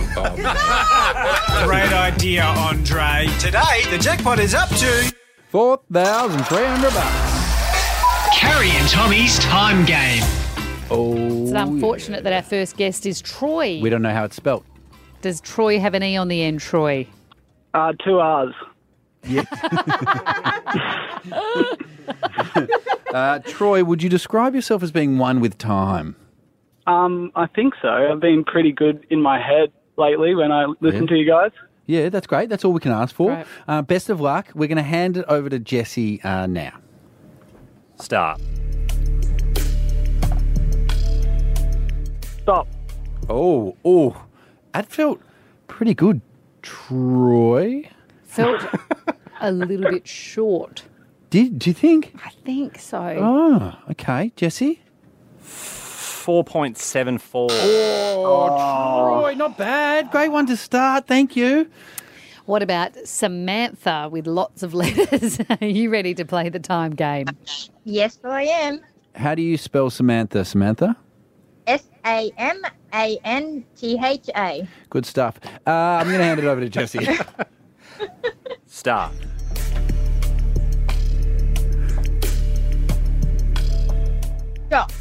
Great idea, Andre. Today, the jackpot is up to four thousand three hundred bucks. Carrie and Tommy's Time Game. Oh, It's unfortunate that our first guest is Troy. we don't know how it's spelt. Does Troy have an E on the end, Troy? Uh, two R's. Yeah. uh, Troy, would you describe yourself as being one with time? Um, I think so. I've been pretty good in my head lately when I listen Yeah. to you guys. Yeah, that's great. That's all we can ask for. Right. Uh, best of luck. We're going to hand it over to Jesse uh, now. Start. Stop. Oh, oh, that felt pretty good, Troy. Felt a little bit short. Did do you think? I think so. Oh, okay, Jesse. four point seven four. Oh, Troy, not bad. Great one to start. Thank you. What about Samantha with lots of letters? Are you ready to play the time game? Yes, I am. How do you spell Samantha? Samantha. S A M A N T H A. Good stuff. Uh, I'm going to hand it over to Jesse. Start. Stop.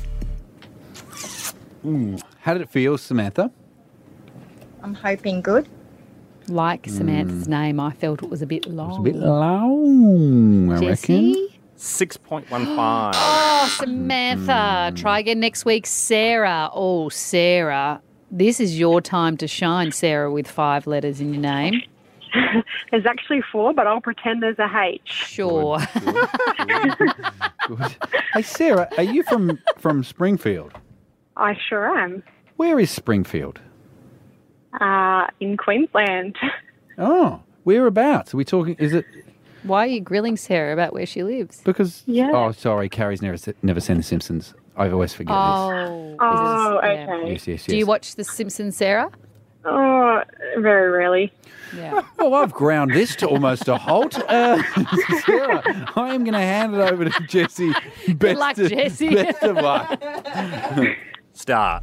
Mm. How did it feel, Samantha? I'm hoping good. Like Samantha's name, I felt it was a bit long. It's a bit long, I Jesse? reckon. six point one five. Oh, Samantha. Try again next week. Sarah. Oh, Sarah. This is your time to shine, Sarah, with five letters in your name. There's actually four, but I'll pretend there's a H. Sure. Good. Hey, Sarah, are you from, from Springfield? I sure am. Where is Springfield? Uh, in Queensland. Oh, whereabouts? Are we talking? Is it Why are you grilling Sarah about where she lives? because? Yeah. Oh, sorry, Carrie's never se- never seen The Simpsons. I always forget Oh. Oh, is this- yeah. okay. this. Yes, yes, yes. Do you watch The Simpsons, Sarah? Oh, very rarely. Yeah. Well, I've ground this to almost a halt. Uh, Sarah, I am going to hand it over to Jesse. Best luck, of, Jesse. Best of luck. Start.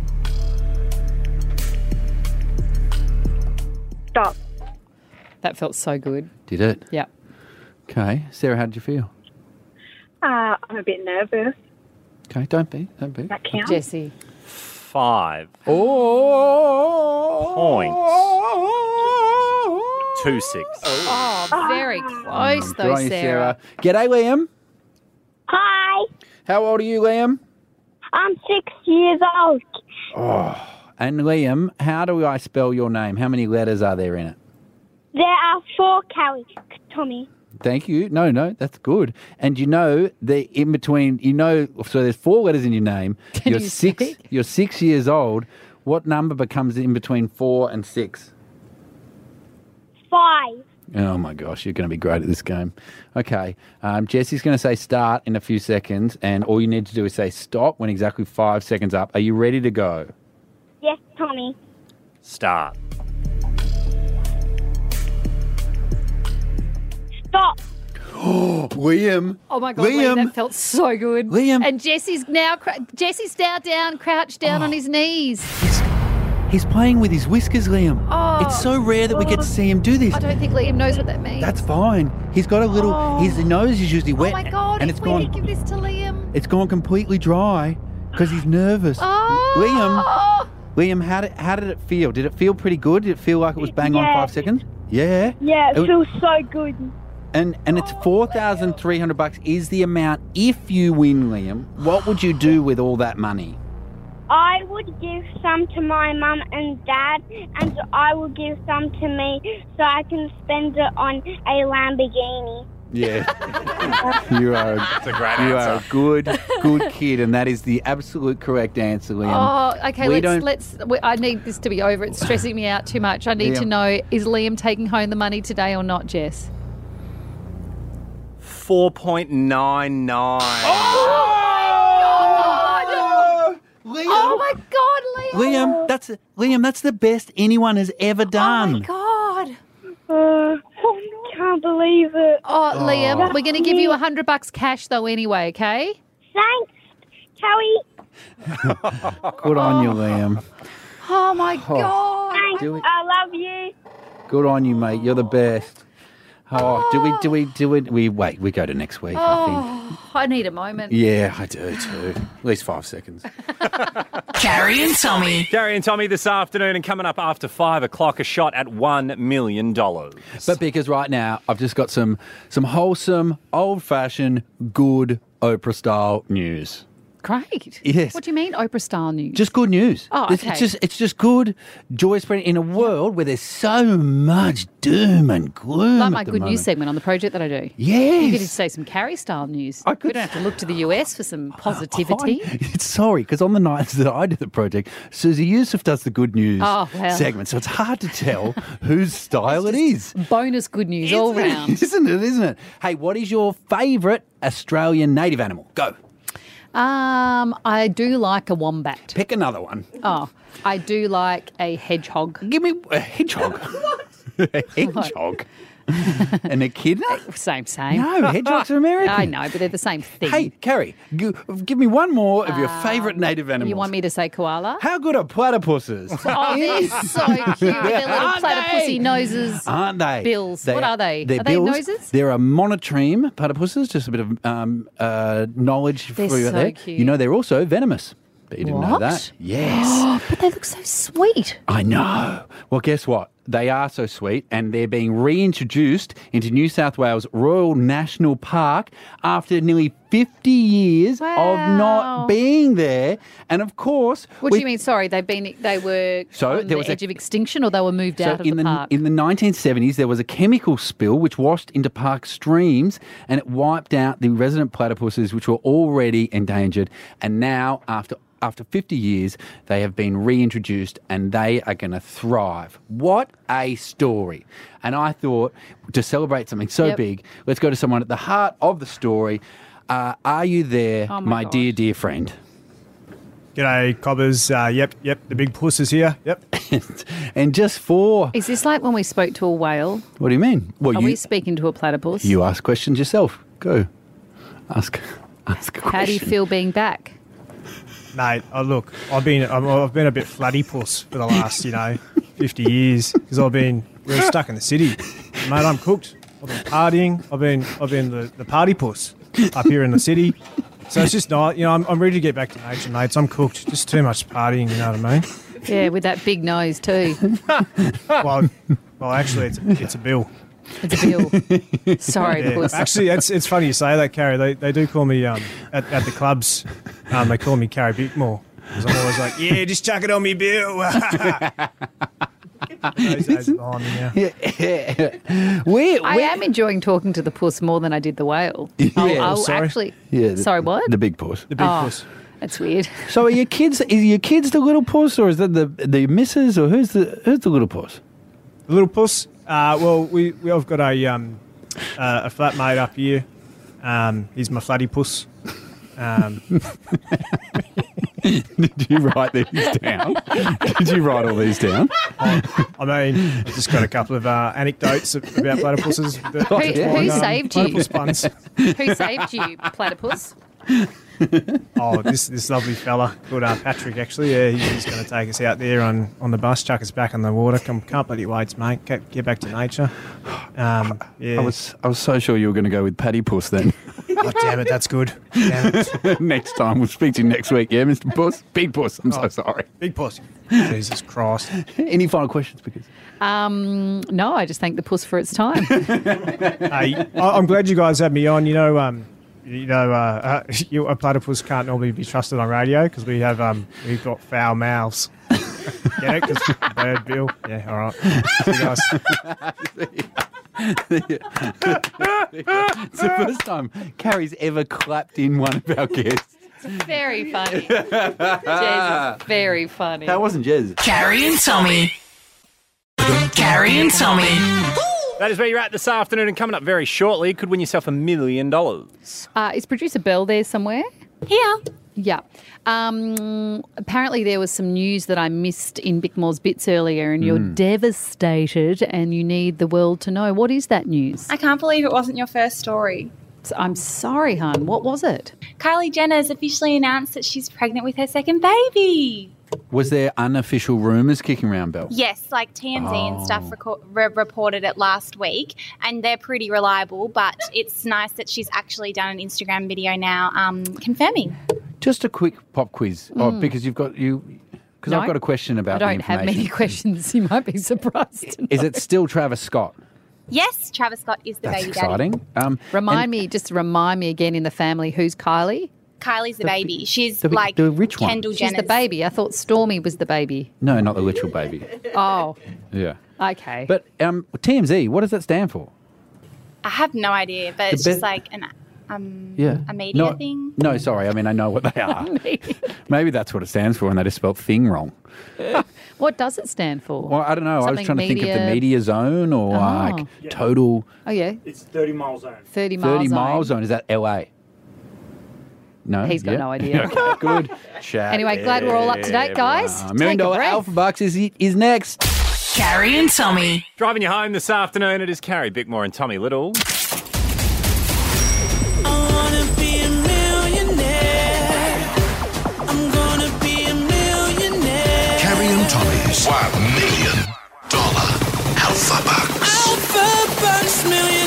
Stop. That felt so good. Did it? Yeah. Okay. Sarah, how did you feel? Uh, I'm a bit nervous. Okay, don't be. Don't be. That counts. Jesse. Five Oh. points. Two six. Oh, very close though, Good on you, Sarah. G'day, Liam. Hi, How old are you, Liam? I'm six years old. Oh. And Liam, how do I spell your name? How many letters are there in it? There are four, Carrie, Tommy. Thank you. No, no, that's good. And you know the in between. You know, so there's four letters in your name. Can you're you six. speak? You're six years old. What number becomes in between four and six? Five. Oh my gosh, you're going to be great at this game. Okay, um, Jesse's going to say start in a few seconds, and all you need to do is say stop when exactly five seconds up. Are you ready to go? Yes, Tommy. Start. Stop. Oh, Liam. Oh my God, Liam, Liam. that felt so good. Liam. And Jesse's now, cr- Jesse's now down, crouched down on his knees. He's playing with his whiskers, Liam. Oh. It's so rare that we get to see him do this. I don't think Liam knows what that means. That's fine. He's got a little. Oh. His nose is usually wet. Oh my God, and it's it's when gone. you give this to Liam. It's gone completely dry because he's nervous. Oh. Liam, Liam, how did how did it feel? Did it feel pretty good? Did it feel like it was bang on Yeah. five seconds? Yeah. Yeah, it It- feels so good. And and it's four thousand three hundred bucks is the amount if you win, Liam. What would you do with all that money? I would give some to my mum and dad, and I will give some to me so I can spend it on a Lamborghini. Yeah. you are That's a great you answer. are a good, good kid, and that is the absolute correct answer, Liam. Oh, okay. We let's don't- let's. we- I need this to be over. It's stressing me out too much. I need to Liam. know: is Liam taking home the money today or not, Jess? four point nine nine. Liam. Oh my God, Liam! Liam, that's Liam. That's the best anyone has ever done. Oh my God! Uh, can't believe it. Oh, Oh. Liam, we're going to give you a hundred bucks cash though, anyway. Okay? Thanks, Kelly. Good on you, Liam. Oh my Oh. God! Thanks. Do it. I love you. Good on you, mate. You're the best. Oh, do we do we do it? We wait. We go to next week. I think. Oh, I need a moment. Yeah, I do too. At least five seconds. Carrie and Tommy. Gary and Tommy this afternoon, and coming up after five o'clock, a shot at one million dollars. But because right now I've just got some some wholesome, old-fashioned, good Oprah-style news. Great. Yes. What do you mean, Oprah style news? Just good news. Oh, It's- okay. It's just it's just good joy spreading in a world where there's so much doom and gloom. like my at the good moment. news segment on the project that I do. Yes. You could just say some Carrie style news. I could We don't have to look to the U S for some positivity. It's sorry, because on the nights that I do the project, Susie Yusuf does the good news Oh, well. segment, so it's hard to tell whose style it is. Bonus good news all round. Isn't it? Isn't it? Hey, what is your favourite Australian native animal? Go. Um, I do like a wombat. Pick another one. Oh, I do like a hedgehog. Give me a hedgehog. A hedgehog. An echidna? Same, same. No, hedgehogs are American. I know, but they're the same thing. Hey, Carrie, g- give me one more of your Um, favourite native animals. You want me to say koala? How good are platypuses? Oh, they're so cute with their little Aren't platypussy they? nose. Aren't they? Bills. What are they? They're Are they bills. noses? They're a monotreme platypuses, just a bit of um, uh, knowledge They're for you so there. cute. You know they're also venomous. But you didn't know What? that. Yes. but they look so sweet. I know. Well, guess what? They are so sweet, and they're being reintroduced into New South Wales Royal National Park after nearly fifty years of not being there. And of course, What do we- you mean? Sorry, they've been they were So on there the was a- edge of extinction, or they were moved out of in the, the, park. in the nineteen seventies, there was a chemical spill which washed into park streams, and it wiped out the resident platypuses, which were already endangered. And now, after after fifty years, they have been reintroduced, and they are going to thrive. What a story! And I thought, to celebrate something so Yep. big, let's go to someone at the heart of the story. Uh, are you there, Oh my, my gosh. dear, dear friend? G'day, cobbers. Uh, yep, yep, the big puss is here. Yep. And just for Is this like when we spoke to a whale? what do you mean? Well, Are you we speaking to a platypus? you ask questions yourself. Go, ask, ask a question. How do you feel being back? Mate, oh, look, I've been I'm, I've been a bit flatty puss for the last, you know, fifty years because I've been we were stuck in the city. Mate, I'm cooked. I've been partying. I've been I've been the, the party puss up here in the city. So it's just not, you know, I'm, I'm ready to get back to nature, mates. I'm cooked. Just too much partying, you know what I mean? Yeah, with that big nose too. Well, well, actually, it's it's a bill. It's a bill. Sorry, Yeah. puss. Actually, it's it's funny you say that, Carrie. They they do call me um at, at the clubs, um they call me Carrie Bickmore because I'm always like, yeah, just chuck it on me, Bill. Those days are behind me now. Yeah. Where, I am enjoying talking to the puss more than I did the whale. I'll, Yeah. I'll Sorry? actually. Yeah, the- Sorry, what? The big puss. The big Oh. puss. That's weird. So are your kids? Is your kids the little puss, or is that the the missus, or who's the who's the little puss? The little puss. Uh, well, we we have got a um uh, a flatmate up here. Um, he's my flatty puss. Um, Did you write these down? Did you write all these down? I mean, I've just got a couple of uh, anecdotes about platypuses. that- Who, that who find, um, saved you? platypus puns. Who saved you, platypus? Oh, this this lovely fella called uh, Patrick. Actually, yeah, he's, he's going to take us out there on, on the bus, chuck us back on the water. Come, can't bloody wait, mate. Get, get back to nature. Um, yeah. I was I was so sure you were going to go with Paddy Puss then. Oh, damn it, that's good. Damn it. Next time. We'll speak to you next week, yeah, Mister Puss? Big Puss, I'm so Oh, sorry. Big Puss. Jesus Christ. Any final questions, because Um, no, I just thank the puss for its time. Hey, I- I'm glad you guys had me on. You know, um, you know, uh, uh, you, a platypus can't normally be trusted on radio because we have um, we've got foul mouths. Get it? Because bird bill. Yeah, all right. See you guys. It's the first time Carrie's ever clapped in one of our guests. It's very funny. Jez is very funny. That wasn't Jez. Carrie and Tommy. Carrie and Tommy. That is where you're at this afternoon, and coming up very shortly, could win yourself a million dollars. Uh, is producer Belle there somewhere? Here. Yeah. Um, apparently there was some news that I missed in Bickmore's Bits earlier, and you're Mm. devastated and you need the world to know. What is that news? I can't believe it wasn't your first story. I'm sorry, hon. What was it? Kylie Jenner has officially announced that she's pregnant with her second baby. Was there unofficial rumours kicking around, Belle? Yes, like T M Z and Oh. stuff reco- re- reported it last week, and they're pretty reliable, but it's nice that she's actually done an Instagram video now um, confirming. Just a quick pop quiz, oh, Mm. because you've got you. Because No, I've got a question I about the don't have many information. questions. You might be surprised. to Is know. it still Travis Scott? Yes, Travis Scott is the That's baby exciting. daddy. Um, Remind me, just remind me again in the family, who's Kylie? Kylie's the, The- baby. She's the- like the rich one. Kendall She's Jenner's. the baby. I thought Stormy was the baby. No, not the literal baby. Oh, Yeah. okay. But um, T M Z, what does that stand for? I have no idea, but The it's just be- like an um, Yeah. a media no, thing. No, sorry. I mean, I know what they are. Maybe that's what it stands for, and they just spelled thing wrong. What does it stand for? Well, I don't know. I was Something trying to think of the media- media zone or Oh. like total Oh, yeah. It's thirty mile zone. thirty mile thirty zone. mile zone. Is that L A? No, He's got Yeah? no idea. Okay, good. Chat. Anyway, glad we're all up to date, guys. Uh, Million Take a dollar breath. Alpha Bucks is is next. Carrie and Tommy. Driving you home this afternoon, it is Carrie Bickmore and Tommy Little. Carrie and Tommy's one million dollar Alpha Bucks. Alpha Bucks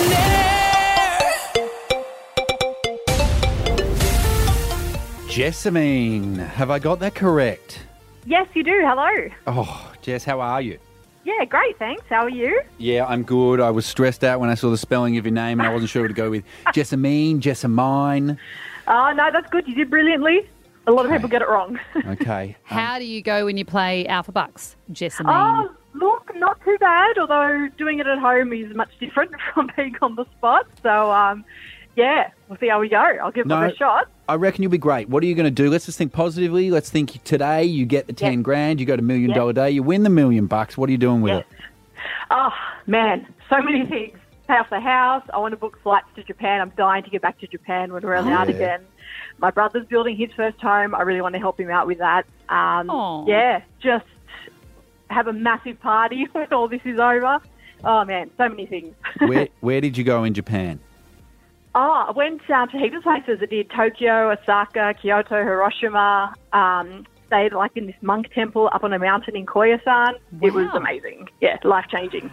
millionaire. Jessamine, have I got that correct? Yes, you do. Hello. Oh, Jess, how are you? Yeah, great. Thanks. How are you? Yeah, I'm good. I was stressed out when I saw the spelling of your name, and I wasn't sure to go with Jessamine, Jessamine. Uh, no, that's good. You did brilliantly. A lot of people get it wrong. Okay. How do you go when you play Alpha Bucks, Jessamine? Oh, look, not too bad, although doing it at home is much different from being on the spot. So, um, yeah, we'll see how we go. I'll give it No. a shot. I reckon you'll be great. What are you going to do? Let's just think positively. Let's think today you get the ten grand, you go to million Yep. dollar day, you win the million bucks. What are you doing with Yes. Oh, man, so many things. Pay off the house. I want to book flights to Japan. I'm dying to get back to Japan when we're allowed Yeah. again. My brother's building his first home. I really want to help him out with that. Um, Aw. yeah, just have a massive party when all this is over. Oh, man, so many things. it? Where Where did you go in Japan? Oh, I went um, to heaps of places. I did Tokyo, Osaka, Kyoto, Hiroshima. Um, stayed like in this monk temple up on a mountain in Koyasan. It was amazing. Yeah, life changing.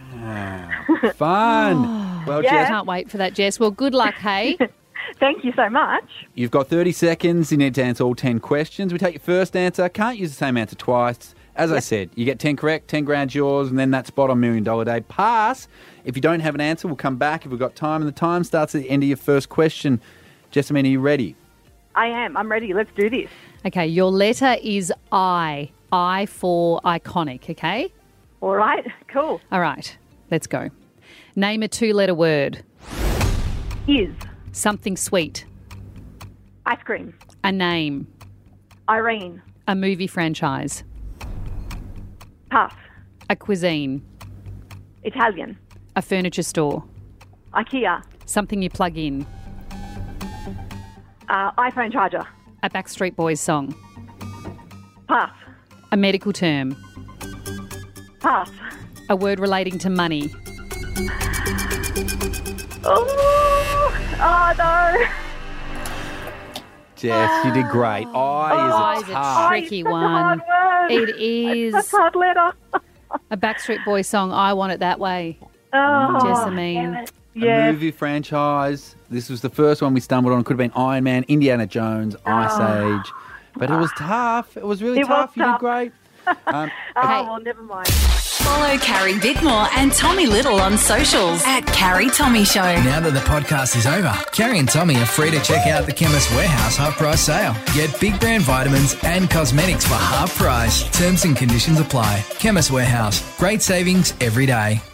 Fun. Well, Yeah. Jess, Can't wait for that, Jess. Well, good luck, hey? Thank you so much. you've got thirty seconds. You need to answer all ten questions. We take your first answer. Can't use the same answer twice. As I said, you get ten correct, ten grand's yours, and then that spot on Million Dollar Day. Pass. If you don't have an answer, we'll come back if we've got time. And the time starts at the end of your first question. Jessamine, are you ready? I am. I'm ready. Let's do this. Okay, your letter is I. I for iconic, okay? All right. Cool. All right, let's go. Name a two-letter word. Is. Something sweet. Ice cream. A name. Irene. A movie franchise. Pass. A cuisine. Italian. A furniture store. IKEA. Something you plug in. Uh, iPhone charger. A Backstreet Boys song. Pass. A medical term. Pass. A word relating to money. Oh, oh no. Jess, you did great. I Oh, is it's a a tough. tricky Such a one. hard word. It is. It's a hard letter. A Backstreet Boys song, I Want It That Way. Oh, Jessamine. damn it. a movie franchise. This was the first one we stumbled on. It could have been Iron Man, Indiana Jones, Ice Oh. Age. But it was tough. It was really It was tough. You did tough. great. Um, Oh, well, never mind. Follow Carrie Bickmore and Tommy Little on socials at Carrie Tommy Show. Now that the podcast is over, Carrie and Tommy are free to check out the Chemist Warehouse half price sale. Get big brand vitamins and cosmetics for half price. Terms and conditions apply. Chemist Warehouse. Great savings every day.